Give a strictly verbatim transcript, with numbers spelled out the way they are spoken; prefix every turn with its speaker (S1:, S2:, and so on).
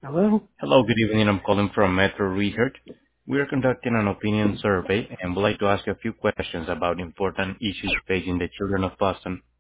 S1: Hello?
S2: Hello, good evening. I'm calling from Metro Research. We are conducting an opinion survey and would like to ask a few questions about important issues facing the children of Boston.